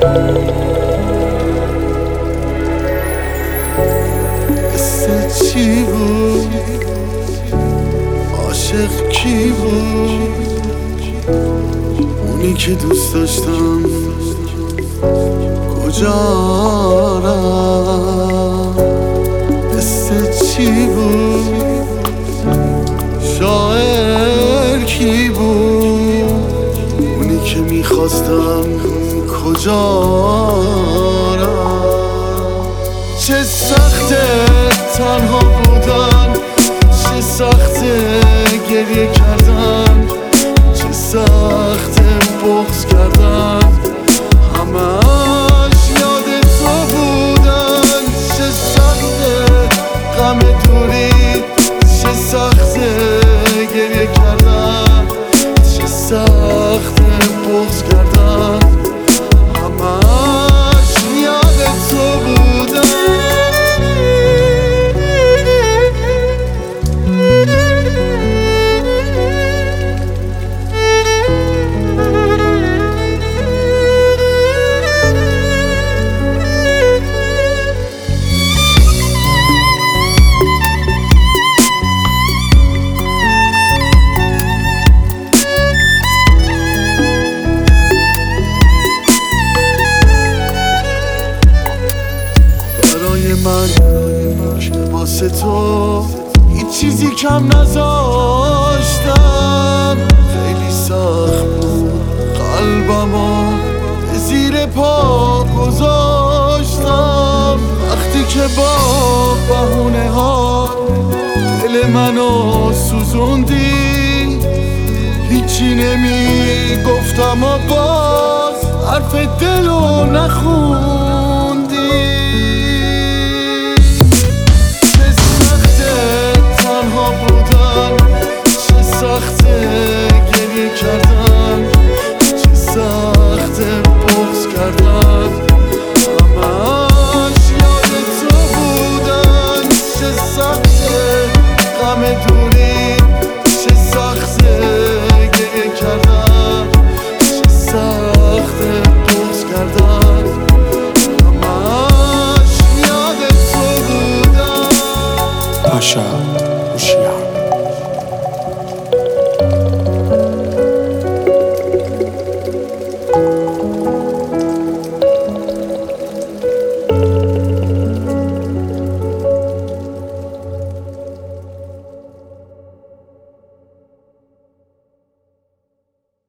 قصه چی بود؟ عاشق کی بود؟ اونی که دوست داشتم کجا رفت؟ قصه چی بود؟ شاعر کی بود؟ اونی که میخواستم کجا رفت؟ چه سخته تنها بودن، چه سخته گریه کردن، چه سخته بغض کردن، همش یاد تو بودن. چه سخته غم دوری، چه سخته گریه کردن، چه سخته بغض کردن، همش یاد تو بودن. من که واسه تو هیچ چیزی کم نذاشتم، خیلی سخت بود قلبمو به زیر پا گذاشتم. وقتی که با بهونه ها دل منو سوزوندی، هیچی نمی گفتم و باز حرف دلو نخوندی. چه سخته گریه کردن، چه سخته بغض کردن، همش یاد تو بودن. چه سخته غم دوری، چه سخته گریه کردن، چه سخته بغض کردن، همش یاد تو بودن. پاشا